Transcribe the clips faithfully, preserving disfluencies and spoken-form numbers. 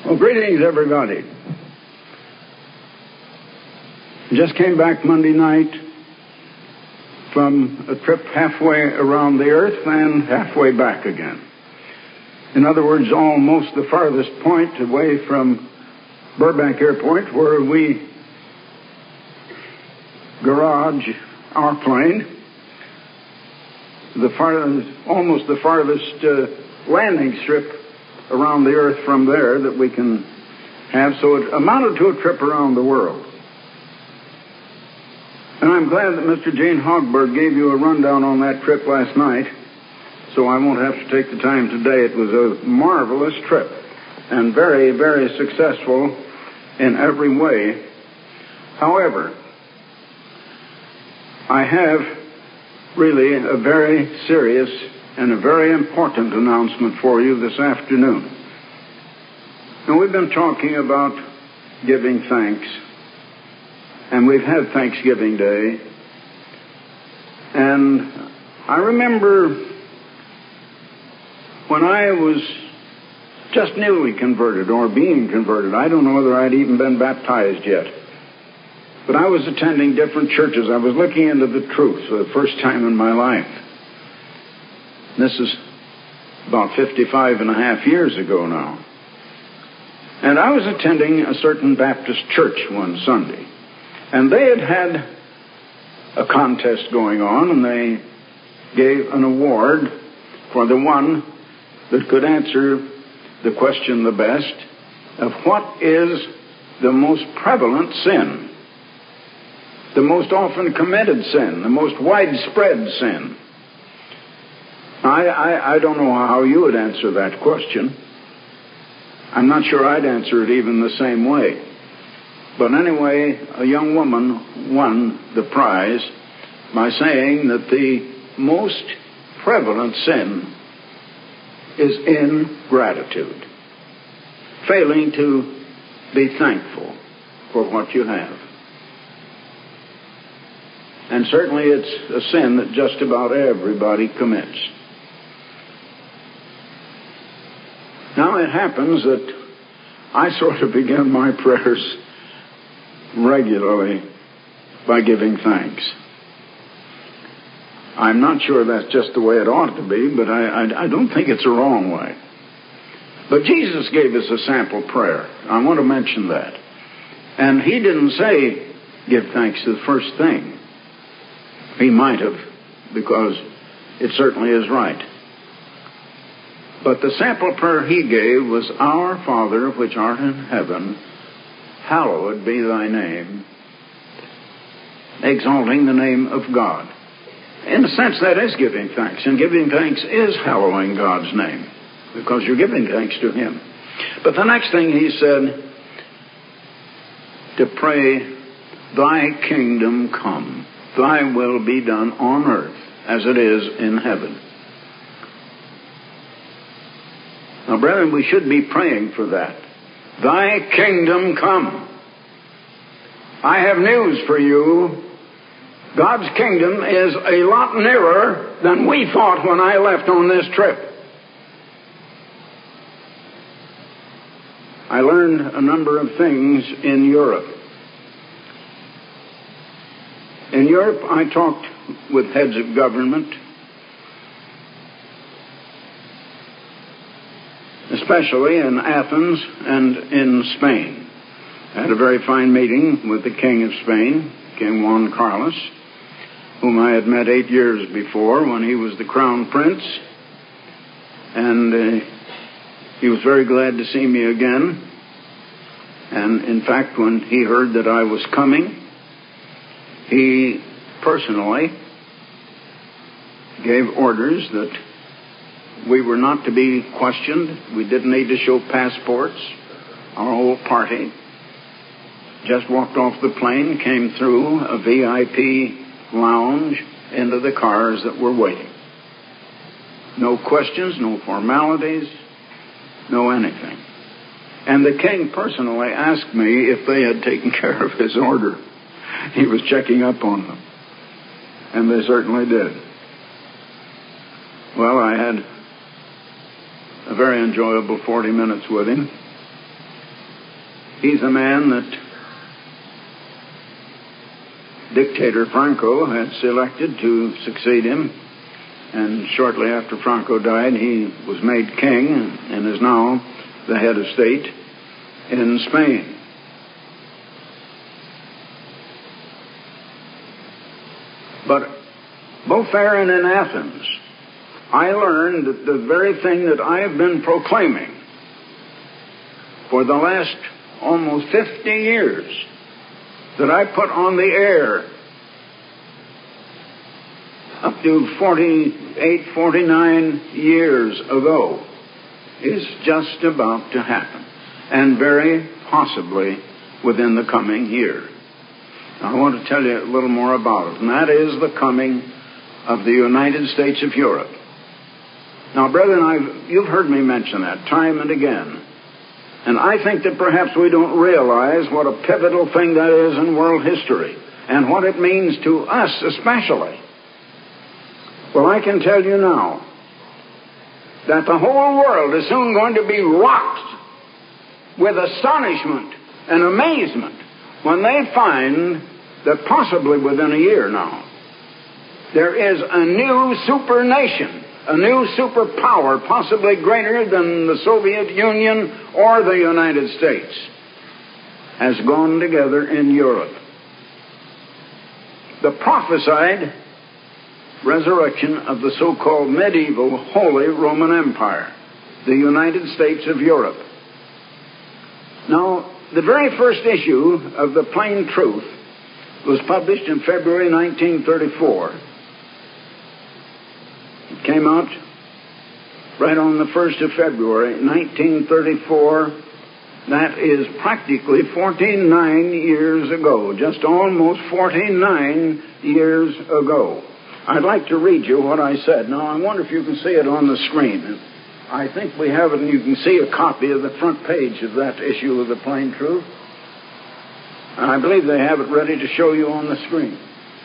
Well, greetings, everybody. Just came back Monday night from a trip halfway around the earth and halfway back again. In other words, almost the farthest point away from Burbank Airport, where we garage our plane, the farthest, almost the farthest uh, landing strip around the earth from there that we can have. So it amounted to a trip around the world. And I'm glad that Mister Gene Hogberg gave you a rundown on that trip last night, so I won't have to take the time today. It was a marvelous trip and very, very successful in every way. However, I have really a very serious and a very important announcement for you this afternoon. And we've been talking about giving thanks, and we've had Thanksgiving Day. And I remember when I was just newly converted or being converted. I don't know whether I'd even been baptized yet. But I was attending different churches. I was looking into the truth for the first time in my life. This is about fifty-five and a half years ago now. And I was attending a certain Baptist church one Sunday. And they had had a contest going on, and they gave an award for the one that could answer the question the best of what is the most prevalent sin, the most often committed sin, the most widespread sin. I, I, I don't know how you would answer that question. I'm not sure I'd answer it even the same way. But anyway, a young woman won the prize by saying that the most prevalent sin is ingratitude, failing to be thankful for what you have. And certainly it's a sin that just about everybody commits. Now it happens that I sort of begin my prayers regularly by giving thanks. I'm not sure that's just the way it ought to be, but I, I, I don't think it's a wrong way. But Jesus gave us a sample prayer. I want to mention that. And he didn't say, give thanks to the first thing. He might have, because it certainly is right. But the sample prayer he gave was, Our Father, which art in heaven, hallowed be thy name, exalting the name of God. In a sense, that is giving thanks, and giving thanks is hallowing God's name, because you're giving thanks to him. But the next thing he said, to pray, thy kingdom come, thy will be done on earth as it is in heaven. Now, brethren, we should be praying for that. Thy kingdom come. I have news for you. God's kingdom is a lot nearer than we thought when I left on this trip. I learned a number of things in Europe. In Europe, I talked with heads of government, especially in Athens and in Spain. I had a very fine meeting with the King of Spain, King Juan Carlos, whom I had met eight years before when he was the crown prince. And uh, he was very glad to see me again. And in fact, when he heard that I was coming, he personally gave orders that we were not to be questioned. We didn't need to show passports. Our whole party just walked off the plane, came through a V I P lounge into the cars that were waiting. No questions, no formalities, no anything. And the king personally asked me if they had taken care of his order. He was checking up on them. And they certainly did. Well, I had a very enjoyable forty minutes with him. He's the man that dictator Franco had selected to succeed him. And shortly after Franco died, he was made king and is now the head of state in Spain. But both there and in Athens, I learned that the very thing that I have been proclaiming for the last almost fifty years, that I put on the air up to forty-eight, forty-nine years ago, is just about to happen, and very possibly within the coming year. Now, I want to tell you a little more about it, and that is the coming of the United States of Europe. Now, brethren, I've, you've heard me mention that time and again, and I think that perhaps we don't realize what a pivotal thing that is in world history, and what it means to us especially. Well, I can tell you now that the whole world is soon going to be rocked with astonishment and amazement when they find that possibly within a year now, there is a new super nation, a new superpower, possibly greater than the Soviet Union or the United States, has gone together in Europe. The prophesied resurrection of the so-called medieval Holy Roman Empire, the United States of Europe. Now, the very first issue of the Plain Truth was published in February nineteen thirty-four. It came out right on the first of February nineteen thirty-four. That is practically forty-nine years ago, just almost forty-nine years ago. I'd like to read you what I said. Now, I wonder if you can see it on the screen. I think we have it, and you can see a copy of the front page of that issue of the Plain Truth. And I believe they have it ready to show you on the screen.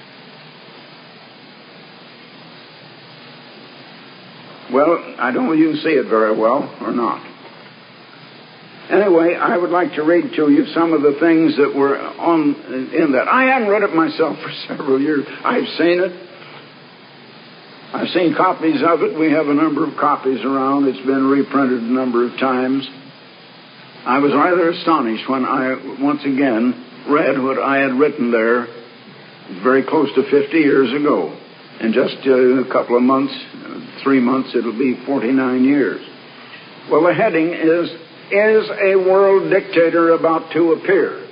Well, I don't know if you can see it very well or not. Anyway, I would like to read to you some of the things that were on in that. I haven't read it myself for several years. I've seen it. I've seen copies of it. We have a number of copies around. It's been reprinted a number of times. I was rather astonished when I once again read what I had written there very close to fifty years ago. In just uh, a couple of months, three months, it'll be forty-nine years. Well, the heading is, Is a World Dictator About to Appear?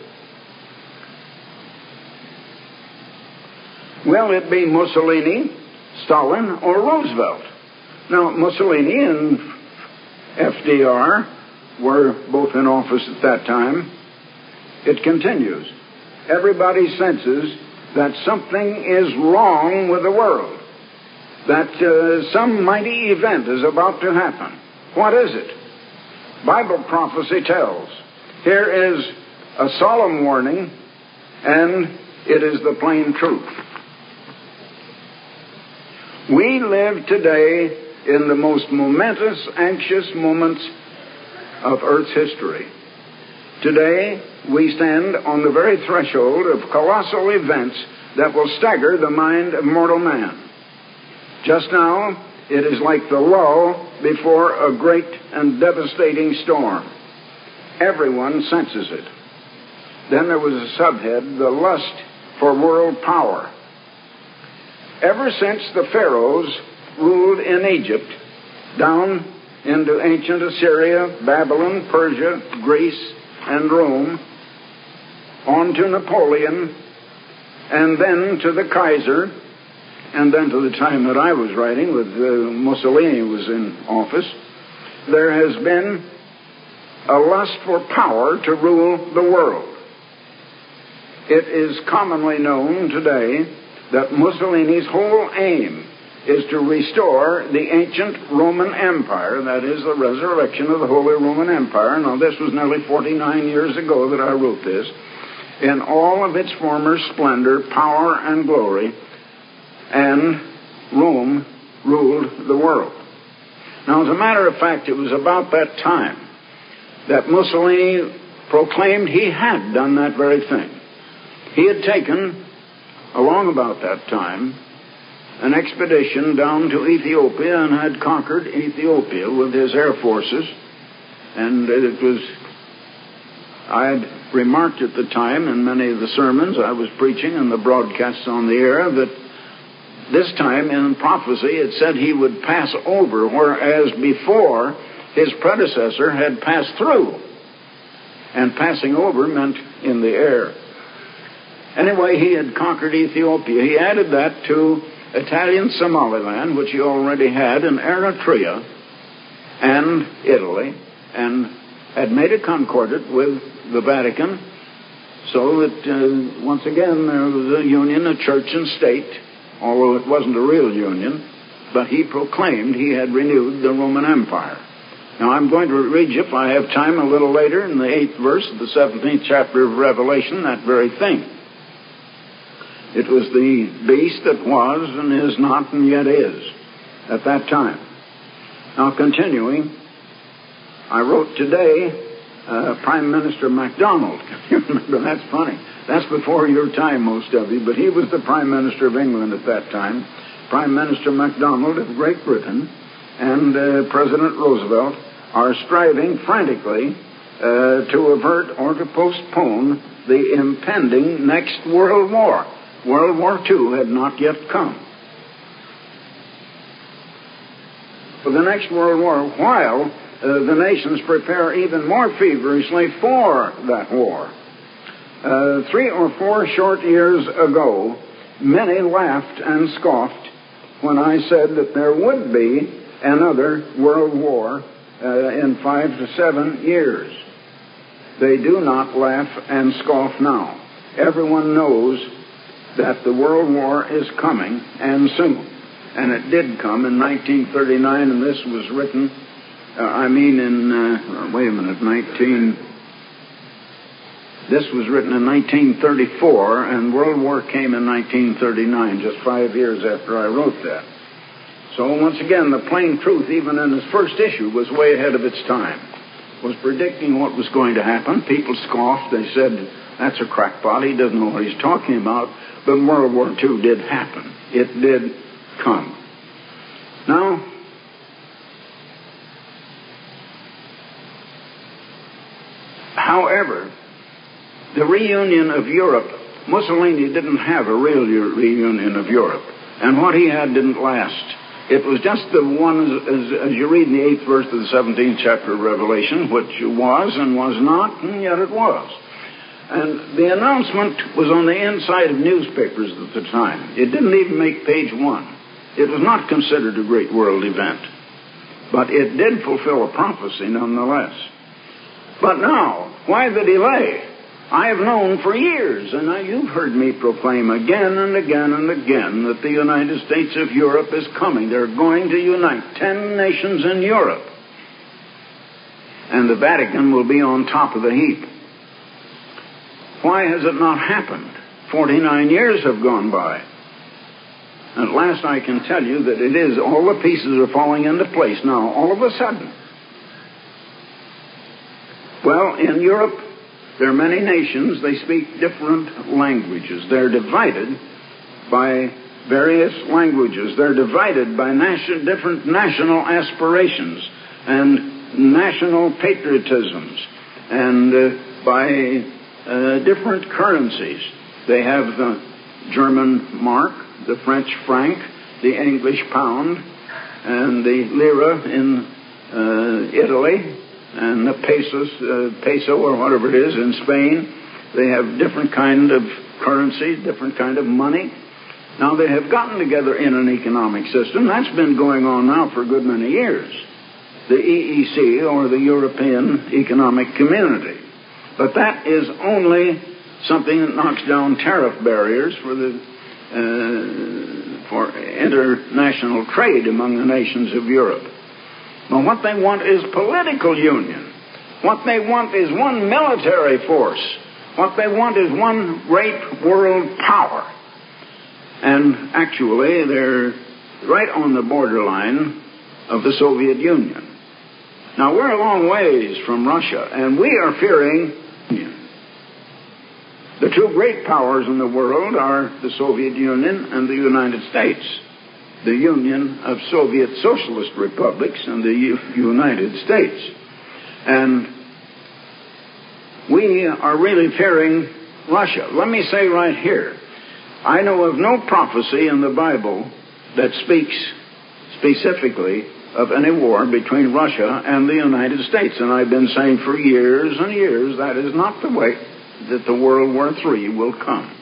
Will it be Mussolini, Stalin, or Roosevelt? Now, Mussolini and F D R were both in office at that time. It continues. Everybody senses that something is wrong with the world, that uh, some mighty event is about to happen. What is it? Bible prophecy tells. Here is a solemn warning, and it is the plain truth. We live today in the most momentous, anxious moments of Earth's history. Today, we stand on the very threshold of colossal events that will stagger the mind of mortal man. Just now, it is like the lull before a great and devastating storm. Everyone senses it. Then there was a subhead, the lust for world power. Ever since the pharaohs ruled in Egypt, down into ancient Assyria, Babylon, Persia, Greece, and Rome, on to Napoleon, and then to the Kaiser, and then to the time that I was writing, with uh, Mussolini was in office, there has been a lust for power to rule the world. It is commonly known today that Mussolini's whole aim is to restore the ancient Roman Empire, that is, the resurrection of the Holy Roman Empire. Now, this was nearly forty-nine years ago that I wrote this. In all of its former splendor, power, and glory, and Rome ruled the world. Now, as a matter of fact, it was about that time that Mussolini proclaimed he had done that very thing. He had taken, along about that time, an expedition down to Ethiopia and had conquered Ethiopia with his air forces. And it was, I had remarked at the time in many of the sermons I was preaching and the broadcasts on the air that this time in prophecy it said he would pass over, whereas before his predecessor had passed through. And passing over meant in the air. Anyway, he had conquered Ethiopia. He added that to Italian Somaliland, which he already had, and Eritrea and Italy, and had made a concordat with the Vatican, so that uh, once again there was a union of church and state, although it wasn't a real union, but he proclaimed he had renewed the Roman Empire. Now I'm going to read you, if I have time, a little later in the eighth verse of the seventeenth chapter of Revelation, that very thing. It was the beast that was and is not and yet is at that time. Now continuing, I wrote today uh, Prime Minister MacDonald. You remember, that's funny. That's before your time, most of you, but he was the Prime Minister of England at that time. Prime Minister MacDonald of Great Britain and uh, President Roosevelt are striving frantically uh, to avert or to postpone the impending next World War. World War Two had not yet come. For the next World War, while uh, the nations prepare even more feverishly for that war. Uh, three or four short years ago, many laughed and scoffed when I said that there would be another World War uh, in five to seven years. They do not laugh and scoff now. Everyone knows that the World War is coming, and soon. And it did come in nineteen thirty-nine, and this was written, uh, I mean in, uh, wait a minute, nineteen... This was written in nineteen thirty-four, and World War came in nineteen thirty-nine, just five years after I wrote that. So once again, the plain truth, even in its first issue, was way ahead of its time. Was predicting what was going to happen. People scoffed. They said, that's a crackpot. He doesn't know what he's talking about. But World War Two did happen. It did come. Now, however, the reunion of Europe, Mussolini didn't have a real reunion of Europe. And what he had didn't last. It was just the one, as, as you read in the eighth verse of the seventeenth chapter of Revelation, which was and was not, and yet it was. And the announcement was on the inside of newspapers at the time. It didn't even make page one. It was not considered a great world event. But it did fulfill a prophecy nonetheless. But now, why the delay? I have known for years, and now you've heard me proclaim again and again and again that the United States of Europe is coming. They're going to unite ten nations in Europe. And the Vatican will be on top of the heap. Why has it not happened? Forty-nine years have gone by. At last I can tell you that it is, all the pieces are falling into place now, all of a sudden. Well, in Europe, there are many nations. They speak different languages. They're divided by various languages. They're divided by nation, different national aspirations and national patriotisms and uh, by uh, different currencies. They have the German mark, the French franc, the English pound, and the lira in uh, Italy, and the pesos, uh, peso or whatever it is in Spain. They have different kind of currency, different kind of money. Now they have gotten together in an economic system. That's been going on now for a good many years. The E E C, or the European Economic Community. But that is only something that knocks down tariff barriers for the uh, for international trade among the nations of Europe. Now, what they want is political union. What they want is one military force. What they want is one great world power. And actually, they're right on the borderline of the Soviet Union. Now, we're a long ways from Russia, and we are fearing The two great powers in the world are the Soviet Union and the United States. The Union of Soviet Socialist Republics and the U- United States. And we are really fearing Russia. Let me say right here, I know of no prophecy in the Bible that speaks specifically of any war between Russia and the United States. And I've been saying for years and years that is not the way that the World War Three will come.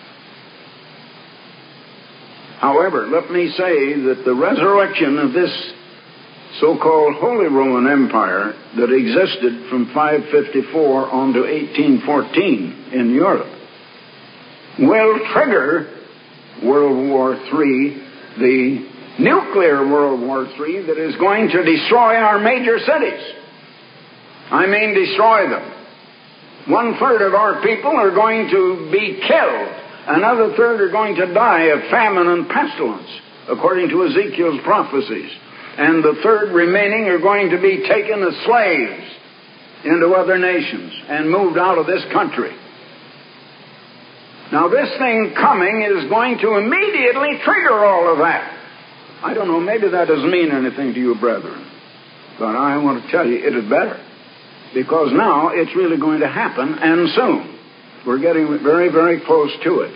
However, let me say that the resurrection of this so-called Holy Roman Empire that existed from five fifty-four on to eighteen fourteen in Europe will trigger World War Three, the nuclear World War Three that is going to destroy our major cities. I mean destroy them. One-third of our people are going to be killed. Another third are going to die of famine and pestilence, according to Ezekiel's prophecies. And the third remaining are going to be taken as slaves into other nations and moved out of this country. Now, this thing coming is going to immediately trigger all of that. I don't know, maybe that doesn't mean anything to you, brethren. But I want to tell you, it is better. Because now it's really going to happen, and soon. We're getting very, very close to it.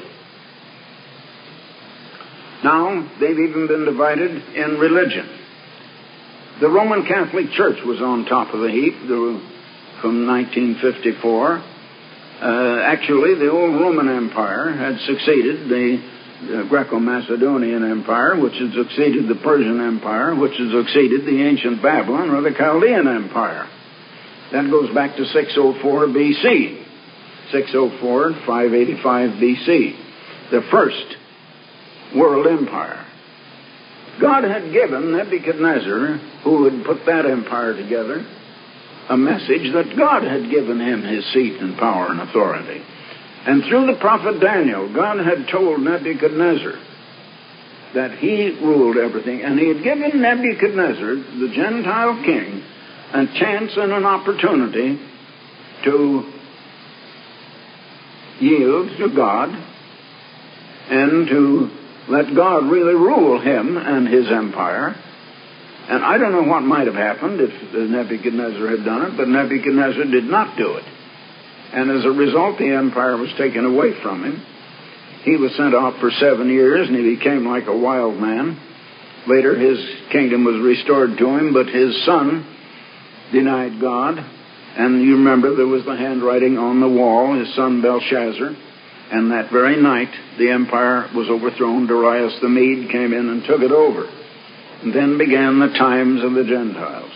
Now, they've even been divided in religion. The Roman Catholic Church was on top of the heap from nineteen fifty-four. Uh, actually, the old Roman Empire had succeeded the uh, Greco-Macedonian Empire, which had succeeded the Persian Empire, which had succeeded the ancient Babylon or the Chaldean Empire. That goes back to six oh four B C. six oh four to five eighty-five B C. The first world empire. God had given Nebuchadnezzar, who had put that empire together, a message that God had given him his seat and power and authority. And through the prophet Daniel, God had told Nebuchadnezzar that he ruled everything. And he had given Nebuchadnezzar, the Gentile king, a chance and an opportunity to yield to God and to let God really rule him and his empire. And I don't know what might have happened if Nebuchadnezzar had done it, but Nebuchadnezzar did not do it. And as a result, the empire was taken away from him. He was sent off for seven years, and he became like a wild man. Later, his kingdom was restored to him, but his son denied God. And you remember there was the handwriting on the wall, his son Belshazzar. And that very night, the empire was overthrown. Darius the Mede came in and took it over. And then began the times of the Gentiles.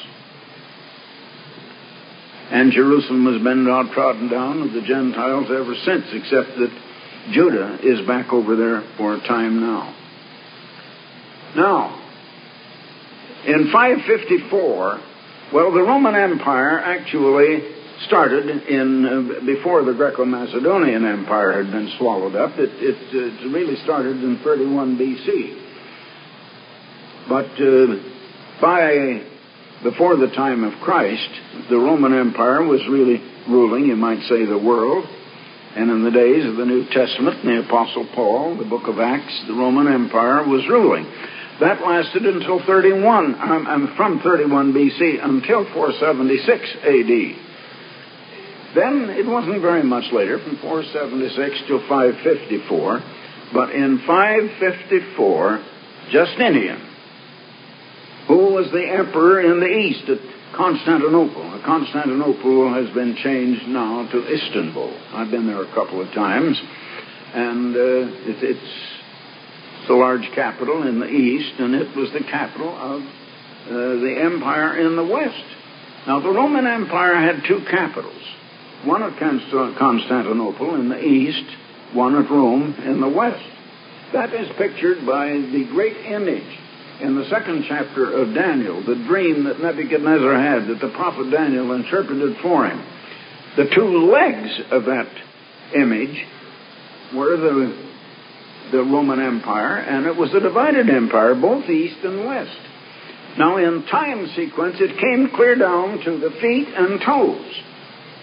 And Jerusalem has been trodden down of the Gentiles ever since, except that Judah is back over there for a time now. Now, in five fifty-four, well, the Roman Empire actually started in uh, before the Greco-Macedonian Empire had been swallowed up. It, it, it really started in thirty-one B C. But uh, by before the time of Christ, the Roman Empire was really ruling, you might say, the world. And in the days of the New Testament, and the Apostle Paul, the book of Acts, the Roman Empire was ruling. That lasted until thirty-one, um, from thirty-one B C until four seventy-six A D. Then it wasn't very much later, from four seventy-six to five fifty-four. But in five fifty-four, Justinian, who was the emperor in the east at Constantinople. Constantinople has been changed now to Istanbul. I've been there a couple of times, and uh, it, it's the large capital in the east, and it was the capital of uh, the empire in the west. Now, the Roman Empire had two capitals, one at Constantinople in the east, one at Rome in the west. That is pictured by the great image in the second chapter of Daniel, the dream that Nebuchadnezzar had, that the prophet Daniel interpreted for him. The two legs of that image were the, the Roman Empire, and it was a divided empire, both east and west. Now, in time sequence, it came clear down to the feet and toes.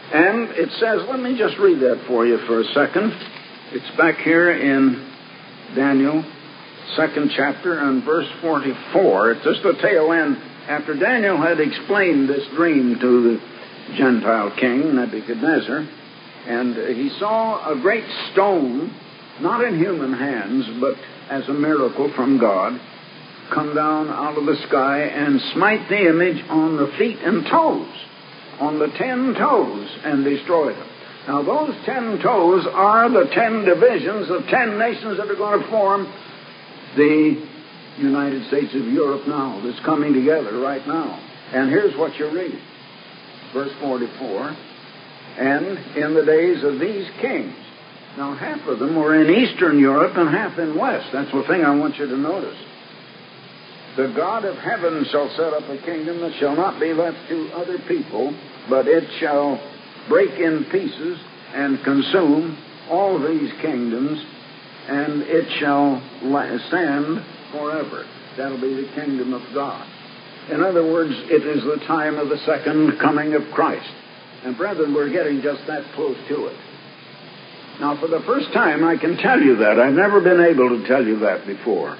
And it says, let me just read that for you for a second. It's back here in Daniel, second chapter, and verse forty-four. It's just the tail end. After Daniel had explained this dream to the Gentile king, Nebuchadnezzar, and he saw a great stone, not in human hands, but as a miracle from God, come down out of the sky and smite the image on the feet and toes, on the ten toes, and destroy them. Now, those ten toes are the ten divisions of ten nations that are going to form the United States of Europe now, that's coming together right now. And here's what you read. Verse forty-four, and in the days of these kings. Now, half of them were in Eastern Europe and half in West. That's the thing I want you to notice. The God of heaven shall set up a kingdom that shall not be left to other people, but it shall break in pieces and consume all these kingdoms, and it shall stand forever. That'll be the kingdom of God. In other words, it is the time of the second coming of Christ. And brethren, we're getting just that close to it. Now, for the first time, I can tell you that. I've never been able to tell you that before.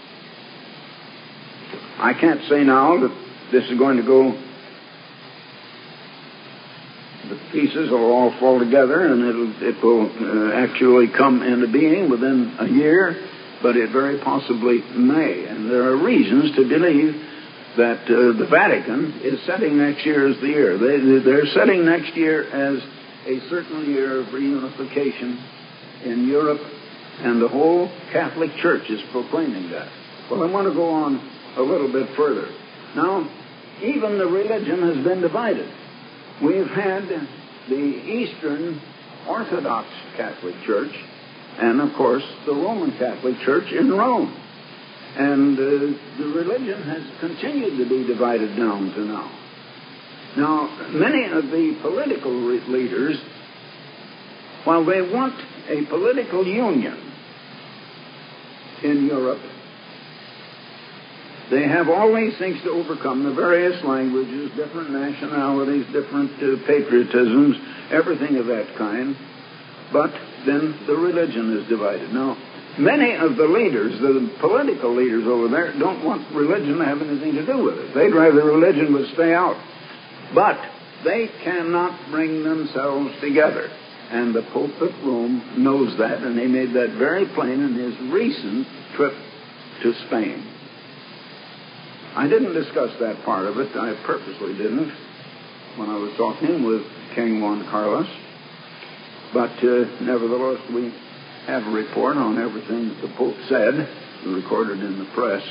I can't say now that this is going to go, the pieces will all fall together and it'll, it will uh, actually come into being within a year, but it very possibly may. And there are reasons to believe that uh, the Vatican is setting next year as the year. They, they're setting next year as a certain year of reunification in Europe, and the whole Catholic Church is proclaiming that. Well, I want to go on a little bit further. Now, even the religion has been divided. We've had the Eastern Orthodox Catholic Church and, of course, the Roman Catholic Church in Rome. And uh, the religion has continued to be divided down to now. Now, many of the political re- leaders, while they want a political union in Europe, they have all these things to overcome, the various languages, different nationalities, different uh, patriotisms, everything of that kind. But then the religion is divided. Now, many of the leaders, the political leaders over there, don't want religion to have anything to do with it. They'd rather religion would stay out. But they cannot bring themselves together. And the Pope at Rome knows that, and he made that very plain in his recent trip to Spain. I didn't discuss that part of it. I purposely didn't when I was talking with King Juan Carlos. But uh, nevertheless, we have a report on everything that the Pope said, recorded in the press.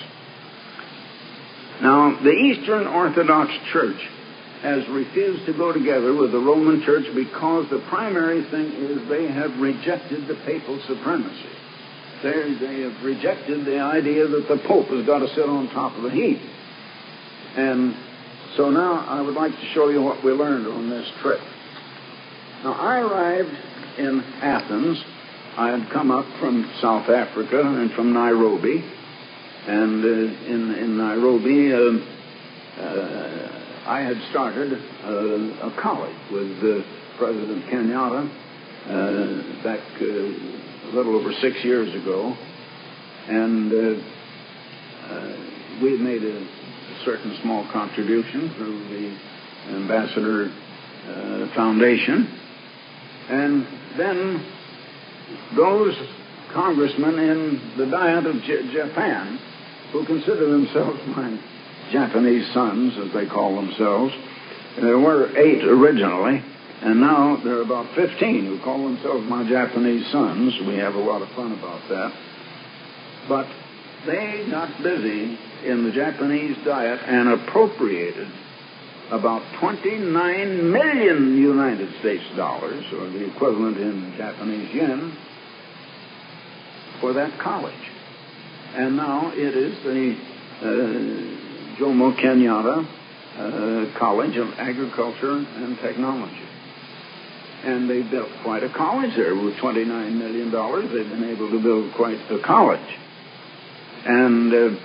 Now, the Eastern Orthodox Church has refused to go together with the Roman Church because the primary thing is they have rejected the papal supremacy. They, they have rejected the idea that the Pope has got to sit on top of the heap. And so now I would like to show you what we learned on this trip. Now, I arrived in Athens. I had come up from South Africa and from Nairobi. And uh, in, in Nairobi, uh, uh, I had started uh, a college with uh, President Kenyatta uh, back uh, a little over six years ago. And uh, uh, we had made a certain small contribution through the Ambassador uh, Foundation. And then those congressmen in the Diet of J- Japan, who consider themselves my Japanese sons, as they call themselves, there were eight originally, and now there are about fifteen who call themselves my Japanese sons. We have a lot of fun about that. But they got busy in the Japanese Diet and appropriated about twenty-nine million United States dollars, or the equivalent in Japanese yen, for that college. And now it is the uh, Jomo Kenyatta uh, College of Agriculture and Technology. And they built quite a college there with twenty-nine million dollars. They've been able to build quite a college. And uh,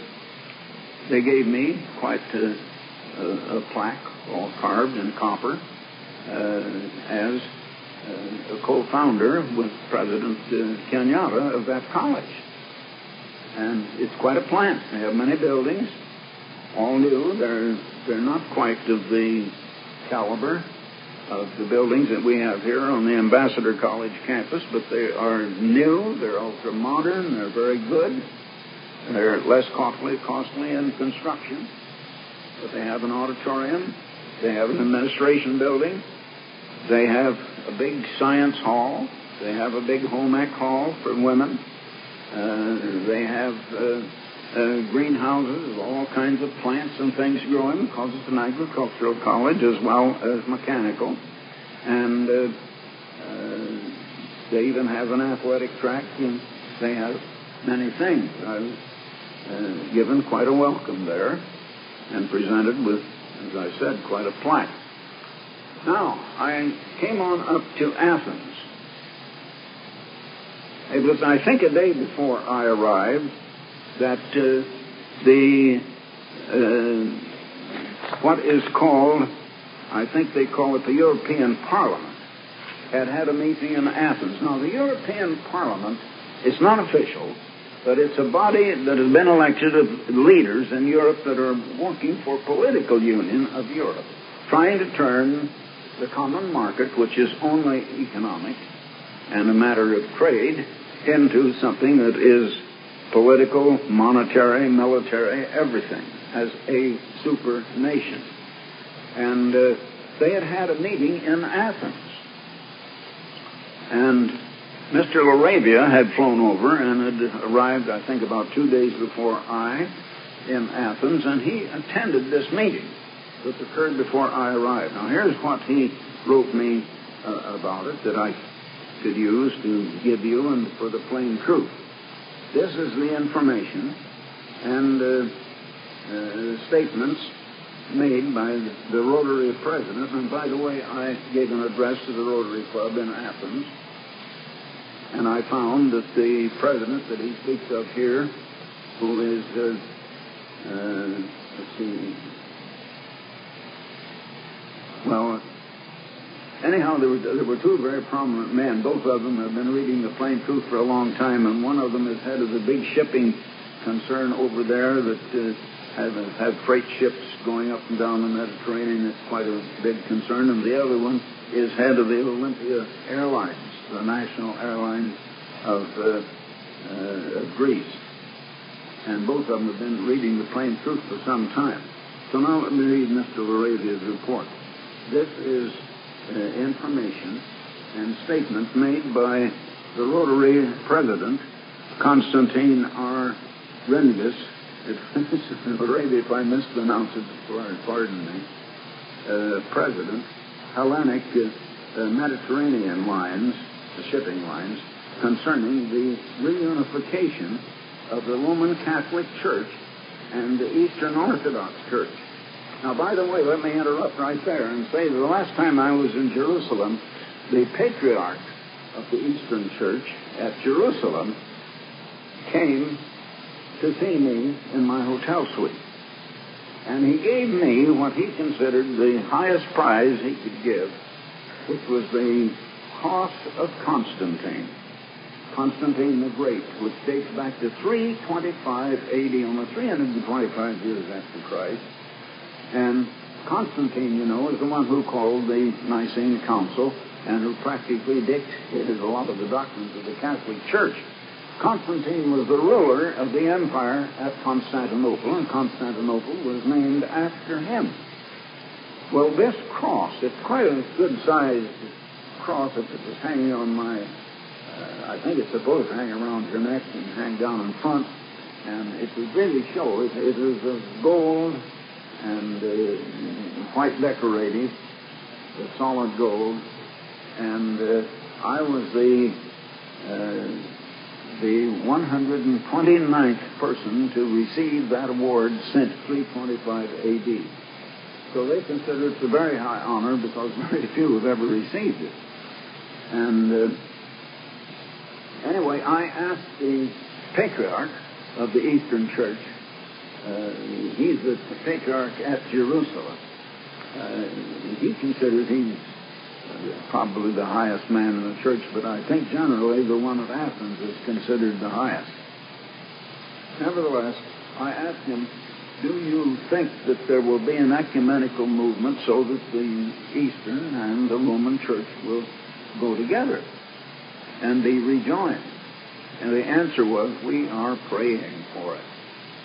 they gave me quite a, a, a plaque, all carved in copper, uh, as uh, a co-founder with President uh, Kenyatta of that college. And it's quite a plant. They have many buildings, all new. They're, they're not quite of the caliber of the buildings that we have here on the Ambassador College campus, but they are new, they're ultra-modern, they're very good. They're less costly, costly in construction, but they have an auditorium, they have an administration building, they have a big science hall, they have a big home ec hall for women, uh, they have uh, uh, greenhouses of all kinds of plants and things growing, because it's an agricultural college as well as mechanical, and uh, uh, they even have an athletic track, and they have many things. I was uh, given quite a welcome there and presented with, as I said, quite a plaque. Now, I came on up to Athens. It was, I think, a day before I arrived that uh, the, uh, what is called, I think they call it the European Parliament, had had a meeting in Athens. Now, the European Parliament is not official, but it's a body that has been elected of leaders in Europe that are working for political union of Europe, trying to turn the common market, which is only economic and a matter of trade, into something that is political, monetary, military, everything, as a super nation. And uh, they had had a meeting in Athens. And Mister Laravia had flown over and had arrived, I think, about two days before I in Athens, and he attended this meeting that occurred before I arrived. Now, here's what he wrote me uh, about it that I could use to give you and for the plain truth. This is the information and uh, uh, statements made by the Rotary president. And by the way, I gave an address to the Rotary Club in Athens, and I found that the president that he speaks of here, who is, uh, uh, let's see, well, anyhow, there were, there were two very prominent men. Both of them have been reading the plain truth for a long time, and one of them is head of the big shipping concern over there that uh, have, have freight ships going up and down the Mediterranean. It's quite a big concern. And the other one is head of the Olympia Airlines, the national airline of, uh, uh, of Greece. And both of them have been reading the plain truth for some time. So now let me read Mister Laravia's report. This is Uh, information and statement made by the Rotary president, Constantine R. Rengus. If I mispronounce it, pardon me. Uh, president, Hellenic uh, Mediterranean lines, the shipping lines, concerning the reunification of the Roman Catholic Church and the Eastern Orthodox Church. Now, by the way, let me interrupt right there and say that the last time I was in Jerusalem, the patriarch of the Eastern Church at Jerusalem came to see me in my hotel suite. And he gave me what he considered the highest prize he could give, which was the cross of Constantine, Constantine the Great, which dates back to three twenty-five A D, almost three hundred twenty-five years after Christ. And Constantine, you know, is the one who called the Nicene Council and who practically dictated a lot of the doctrines of the Catholic Church. Constantine was the ruler of the empire at Constantinople, and Constantinople was named after him. Well, this cross, it's quite a good-sized cross if it was hanging on my, uh, I think it's supposed to hang around your neck and hang down in front, and it would really show it, it is of gold and uh, quite decorated, the solid gold, and uh, I was the uh, the one hundred twenty-ninth person to receive that award since three twenty-five A D. So they consider it a very high honor because very few have ever received it. And uh, anyway, I asked the patriarch of the Eastern Church. Uh, he's the patriarch at Jerusalem. Uh, he considers he's probably the highest man in the church, but I think generally the one at Athens is considered the highest. Nevertheless, I asked him, do you think that there will be an ecumenical movement so that the Eastern and the Roman Church will go together and be rejoined? And the answer was, we are praying for it.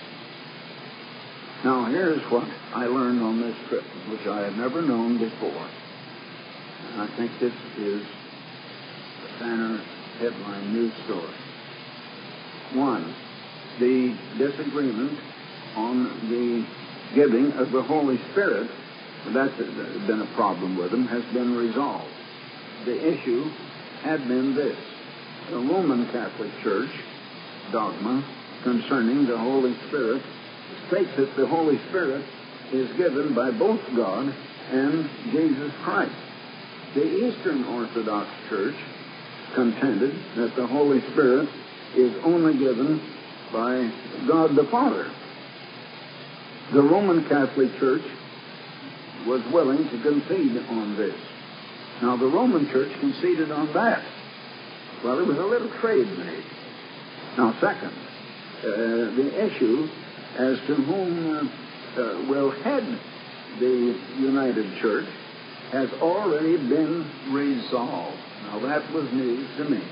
Now, here's what I learned on this trip, which I had never known before. And I think this is the banner headline news story. One, the disagreement on the giving of the Holy Spirit, that's been a problem with them, has been resolved. The issue had been this: the Roman Catholic Church dogma concerning the Holy Spirit states that the Holy Spirit is given by both God and Jesus Christ. The Eastern Orthodox Church contended that the Holy Spirit is only given by God the Father. The Roman Catholic Church was willing to concede on this. Now, the Roman Church conceded on that. Well, there was a little trade made. Now, second, uh, the issue as to whom uh, uh, will head the United Church has already been resolved. Now, that was news to me.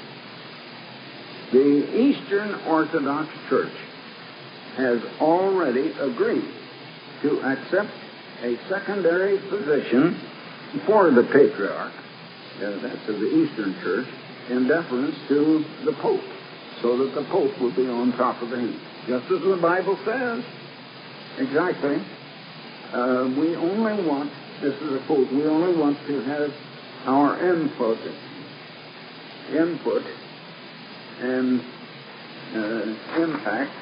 The Eastern Orthodox Church has already agreed to accept a secondary position for the Patriarch, uh, that's of the Eastern Church, in deference to the Pope, so that the Pope will be on top of the heap. Just as the Bible says. Exactly. Uh, we only want, this is a quote, we only want to have our input, input and uh, impact.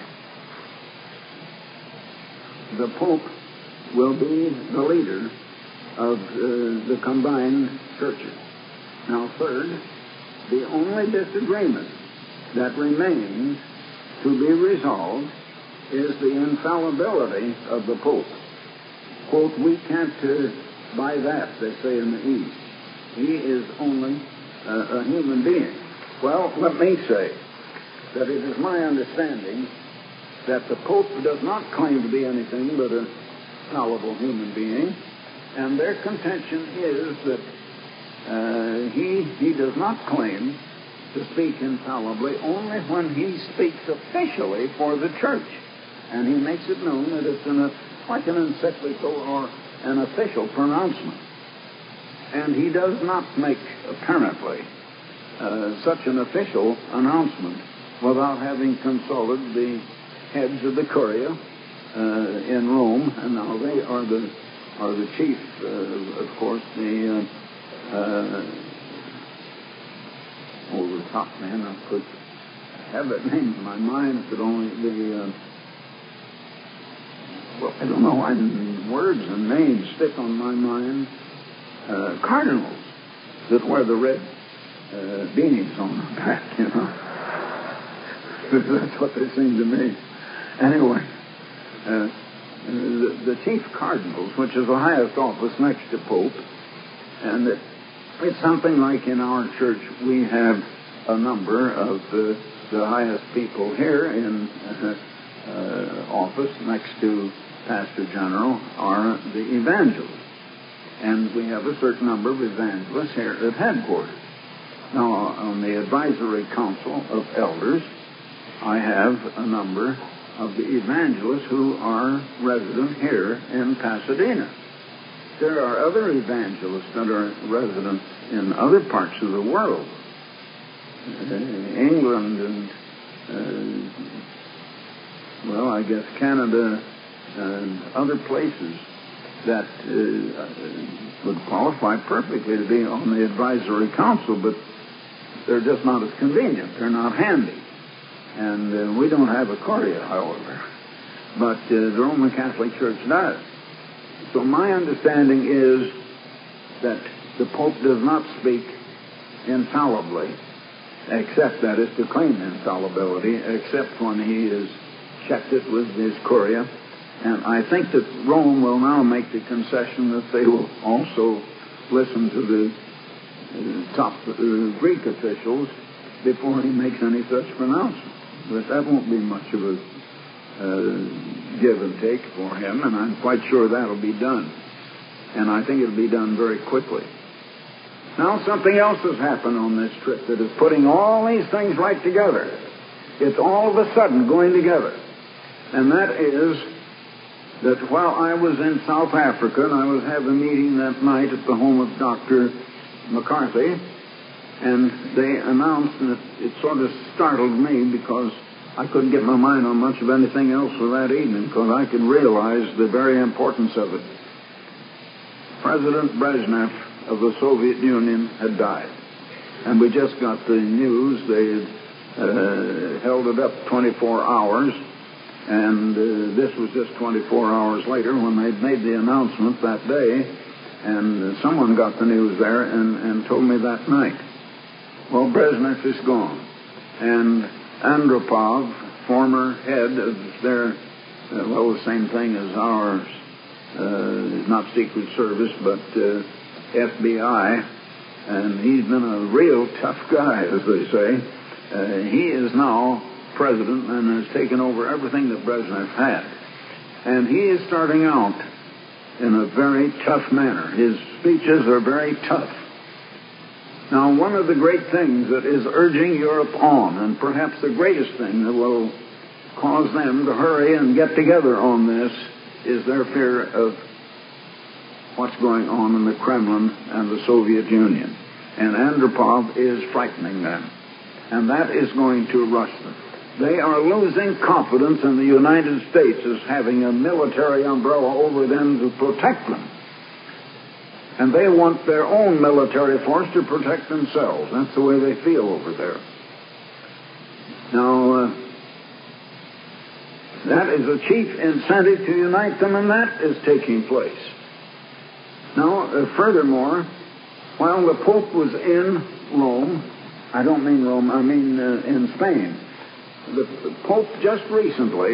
The Pope will be the leader of uh, the combined churches. Now, third, the only disagreement that remains to be resolved is the infallibility of the Pope. Quote, we can't uh, buy that, they say in the East. He is only uh, a human being. Well, let me say that it is my understanding that the Pope does not claim to be anything but a fallible human being, and their contention is that uh, he, he does not claim to speak infallibly only when he speaks officially for the church. And he makes it known that it's an, like an encyclical or an official pronouncement. And he does not make, apparently, uh, such an official announcement without having consulted the heads of the Curia uh, in Rome, and now they are the are the chief, uh, of course, the uh, uh, oh, the top man. I could have that name in my mind if it only the uh, well, I don't know why words and names stick on my mind. Uh, cardinals that wear the red uh, beanies on their back, you know. That's what they seem to me. Anyway, uh, the, the chief cardinals, which is the highest office next to Pope, and it, it's something like in our church we have a number of the, the highest people here in uh, uh, office next to Pastor General are the evangelists. And we have a certain number of evangelists here at headquarters. Now, on the advisory council of elders, I have a number of the evangelists who are resident here in Pasadena. There are other evangelists that are resident in other parts of the world, uh, England and, uh, well, I guess Canada and other places that uh, would qualify perfectly to be on the advisory council, but they're just not as convenient. They're not handy. And uh, we don't have a Curia, however. But uh, the Roman Catholic Church does. So my understanding is that the Pope does not speak infallibly, except, that is, to claim infallibility, except when he has checked it with his Curia. And I think that Rome will now make the concession that they will also listen to the uh, top uh, Greek officials before he makes any such pronouncement. But that won't be much of a uh, give and take for him, and I'm quite sure that'll be done. And I think it'll be done very quickly. Now, something else has happened on this trip that is putting all these things right together. It's all of a sudden going together. And that is that while I was in South Africa and I was having a meeting that night at the home of Doctor McCarthy, and they announced, and it, it sort of startled me because I couldn't get my mind on much of anything else for that evening because I could realize the very importance of it. President Brezhnev of the Soviet Union had died. And we just got the news. They had uh, held it up twenty-four hours, and uh, this was just twenty-four hours later when they made the announcement that day, and uh, someone got the news there and, and told me that night. Well, Brezhnev is gone, and Andropov, former head of their, uh, well, the same thing as ours, uh, not Secret Service, but uh, F B I, and he's been a real tough guy, as they say. Uh, he is now president and has taken over everything that Brezhnev had. And he is starting out in a very tough manner. His speeches are very tough. Now, one of the great things that is urging Europe on, and perhaps the greatest thing that will cause them to hurry and get together on this, is their fear of what's going on in the Kremlin and the Soviet Union. And Andropov is frightening them. And that is going to rush them. They are losing confidence in the United States as having a military umbrella over them to protect them. And they want their own military force to protect themselves. That's the way they feel over there. Now, uh, that is a chief incentive to unite them, and that is taking place. Now, uh, furthermore, while the Pope was in Rome, I don't mean Rome, I mean uh, in Spain, the, the Pope just recently,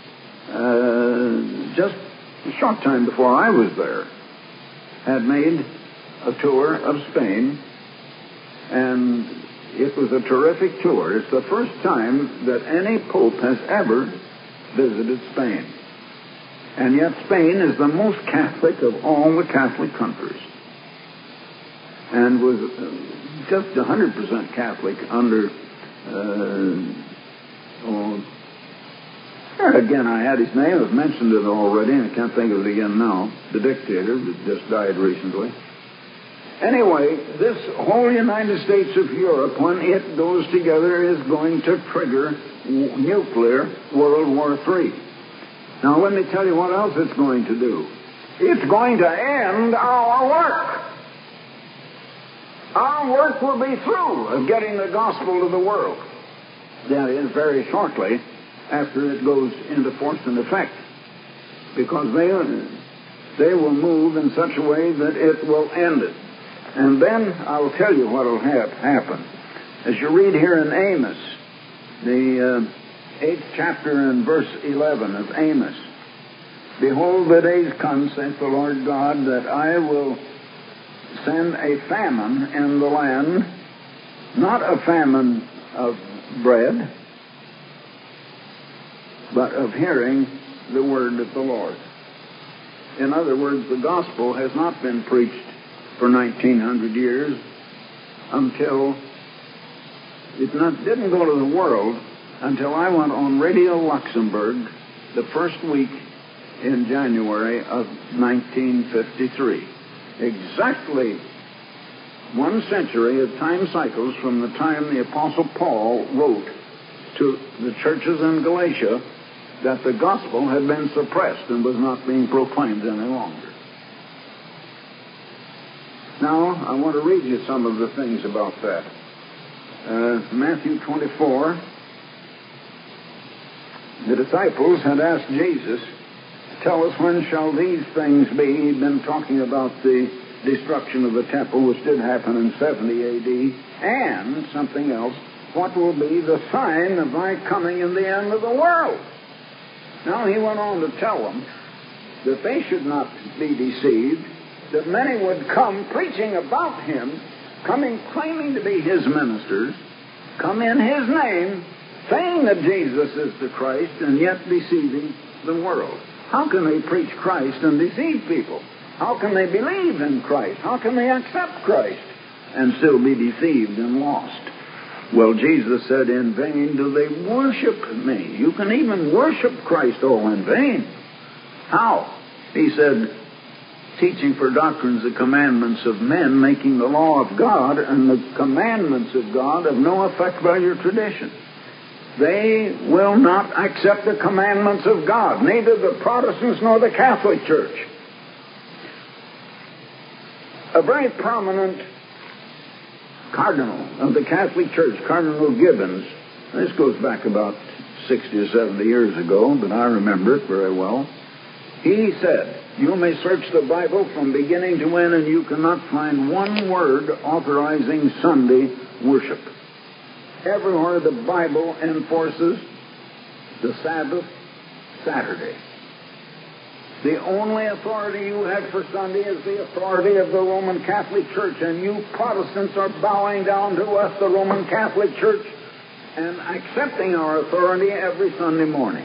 uh, just a short time before I was there, had made a tour of Spain, and it was a terrific tour. It's the first time that any Pope has ever visited Spain. And yet Spain is the most Catholic of all the Catholic countries, and was uh, just one hundred percent Catholic under, uh, oh, again, I had his name, I've mentioned it already, and I can't think of it again now, the dictator that just died recently. Anyway, this whole United States of Europe, when it goes together, is going to trigger w- nuclear World War Three. Now, let me tell you what else it's going to do. It's going to end our work. Our work will be through of getting the gospel to the world. That is, very shortly after it goes into force and effect. Because they, they will move in such a way that it will end it. And then I'll tell you what will ha- happen. As you read here in Amos, the uh, eighth chapter and verse eleven of Amos, "Behold, the days come, saith the Lord God, that I will send a famine in the land, not a famine of bread, but of hearing the word of the Lord." In other words, the gospel has not been preached for nineteen hundred years until it not, didn't go to the world until I went on Radio Luxembourg the first week in January of nineteen fifty-three. Exactly one century of time cycles from the time the Apostle Paul wrote to the churches in Galatia that the gospel had been suppressed and was not being proclaimed any longer. Now, I want to read you some of the things about that. Uh, Matthew twenty-four, the disciples had asked Jesus, "Tell us, when shall these things be?" He'd been talking about the destruction of the temple, which did happen in seventy A D, and something else. What will be the sign of thy coming in the end of the world? Now, he went on to tell them that they should not be deceived, that many would come preaching about him, coming claiming to be his ministers, come in his name, saying that Jesus is the Christ, and yet deceiving the world. How can they preach Christ and deceive people? How can they believe in Christ? How can they accept Christ and still be deceived and lost? Well, Jesus said, in vain do they worship me. You can even worship Christ all in vain. How? He said, teaching for doctrines the commandments of men, making the law of God and the commandments of God of no effect by your tradition. They will not accept the commandments of God, neither the Protestants nor the Catholic Church. A very prominent cardinal of the Catholic Church, Cardinal Gibbons, this goes back about sixty or seventy years ago, but I remember it very well. He said, you may search the Bible from beginning to end, and you cannot find one word authorizing Sunday worship. Everywhere the Bible enforces the Sabbath Saturday. The only authority you have for Sunday is the authority of the Roman Catholic Church, and you Protestants are bowing down to us, the Roman Catholic Church, and accepting our authority every Sunday morning.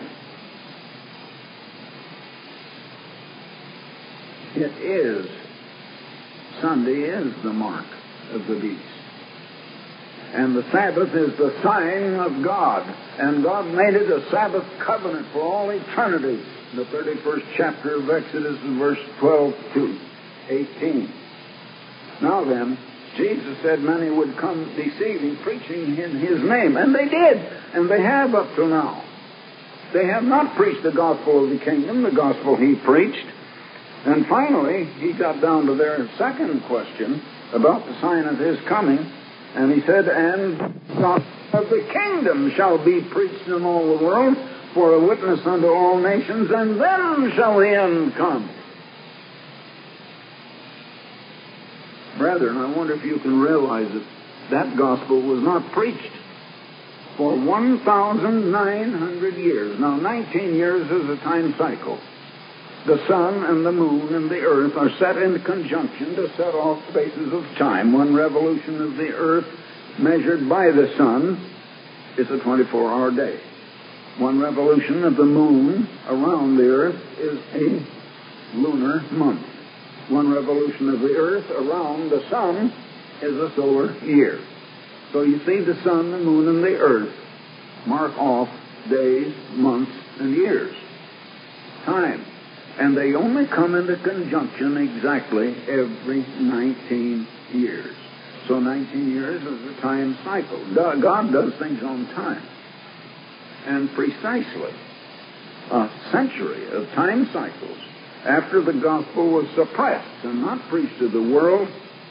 It is, Sunday is the mark of the beast. And the Sabbath is the sign of God. And God made it a Sabbath covenant for all eternity. In the thirty-first chapter of Exodus, verse twelve to eighteen. Now then, Jesus said many would come deceiving, preaching in his name. And they did. And they have up to now. They have not preached the gospel of the kingdom, the gospel he preached. And finally, he got down to their second question about the sign of his coming. And he said, and the gospel of the kingdom shall be preached in all the world for a witness unto all nations, and then shall the end come. Brethren, I wonder if you can realize that that gospel was not preached for one thousand nine hundred years. Now, nineteen years is a time cycle. The sun and the moon and the earth are set in conjunction to set off spaces of time. One revolution of the earth measured by the sun is a twenty-four hour day. One revolution of the moon around the earth is a lunar month. One revolution of the earth around the sun is a solar year. So you see, the sun, the moon, and the earth mark off days, months, and years. Time. And they only come into conjunction exactly every nineteen years. So nineteen years is a time cycle. God does things on time. And precisely a century of time cycles after the gospel was suppressed and not preached to the world,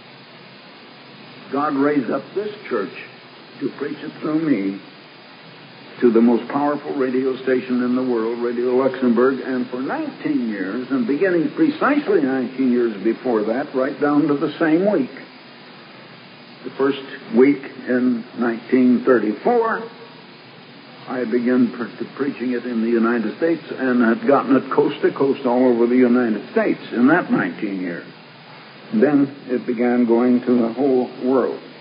God raised up this church to preach it through me to the most powerful radio station in the world, Radio Luxembourg, and for nineteen years, and beginning precisely nineteen years before that, right down to the same week. The first week in nineteen thirty-four, I began pre- preaching it in the United States and had gotten it coast to coast all over the United States in that nineteen years. Then it began going to the whole world.